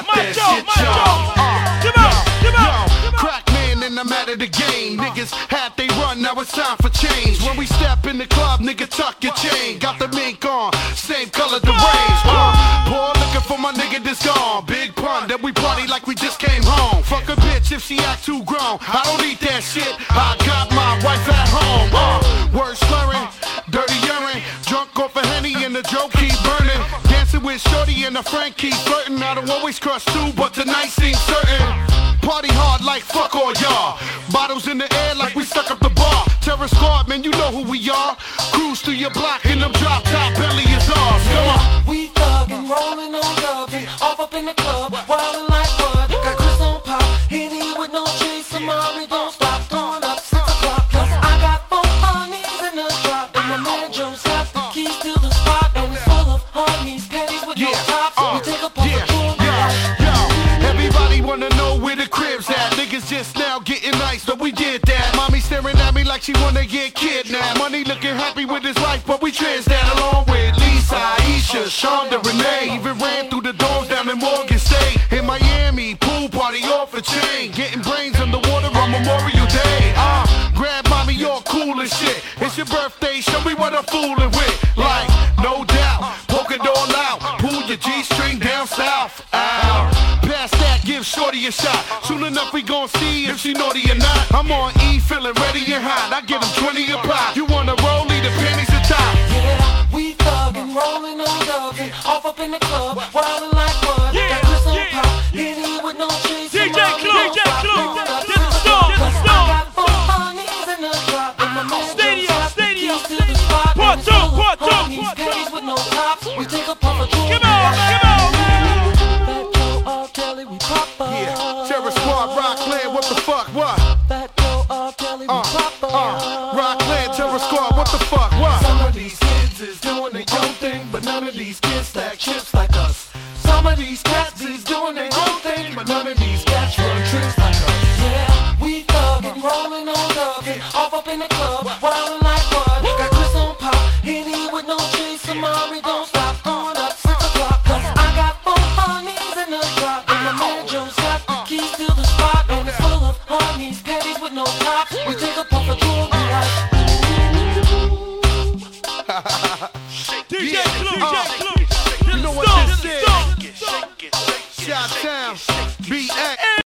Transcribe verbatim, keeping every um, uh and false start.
that shit, y'all. Come on, come on. Crack man and I'm out of the game. Niggas had they run, now it's time for change. When we step in the club, nigga, tuck your chain. Got the mink on, same color the range. Uh, Poor looking for my nigga that's gone. Big pun that we party like we just came home. Fuck a bitch if she act too grown. I don't eat that shit, I got my wife at home. Uh, Word slurring, dirty urine, drunk off a Henny and the joke keep burning. Dancing with Shorty and the friend keep flirting. I don't always crush too, but tonight seems certain. Party hard like fuck all y'all. Bottles in the air like we stuck up the bar. Terror Squad, man, you know who we are. Cruise through your block in them drop top, belly is ours. Come on. We thuggin', rollin' on lovin', off up in the club, wildin' like bud. Got Chris on pop, Henny with no chase, and mommy don't stop, throwing up six o'clock. Cause I got four honeys in the drop, and my man Joe's got the keys to the spot, and we full of honeys, panties with no tops. We take a puff Yeah, of yo, yo, everybody wanna know where the crib's at. Niggas just now getting nice, but we did that. Mommy staring at me like she wanna get kidnapped. Money looking happy with his life, but we trans that along with Lisa, Aisha, Shonda, Renee. Even ran through the doors down in Morgan State. In Miami, pool party off a chain. Getting brains underwater on Memorial Day. Uh, grab mommy all cool and shit. It's your birthday, show me what I'm fooling with. Like, no doubt, poke it all out. Pull your G-string down south. Ow. Pass that, give Shorty a shot. Soon enough we gon' see if she naughty or not. I'm on E, feeling ready and hot. I get them twenty a pop. You wanna roll, leave the panties atop. Yeah, we thuggin', rollin' on lovin', off up in the club, wildin' like bud. Got Chris on pop, Henny with no chase, and mommy don't stop, throwing up six o'clock. Cause I got four honeys in the drop, and my man Joe's got the keys to the spot, and it's full of honeys, panties with no tops. We take a puff of jewelry. Come on, come on, man. Fat Joe, R. Kelly, we pop up. Yeah, Terror Squad, Rock Clan, what the fuck, what? Fat Joe, R. Kelly, we Uh, pop up. uh, Rock Clan, Terror Squad, what the fuck, what? Some of these kids is doing their own thing, but none of these kids stack chips like us. Some of these cats is doing their own thing, but none of these cats run tricks like us. Yeah, we thuggin', rollin' on lovin', off up in the club, wildin' like bud. Got Chris on pop, Henny with no chase, and mommy don't stop, throwing up six o'clock. Cause I got four honeys in the drop, and my man Joe's got the keys to the spot, and it's full of honeys, panties with no tops. We take a puff of jewelry like. D J Clue, uh, you know what this is? Shot Town, B X.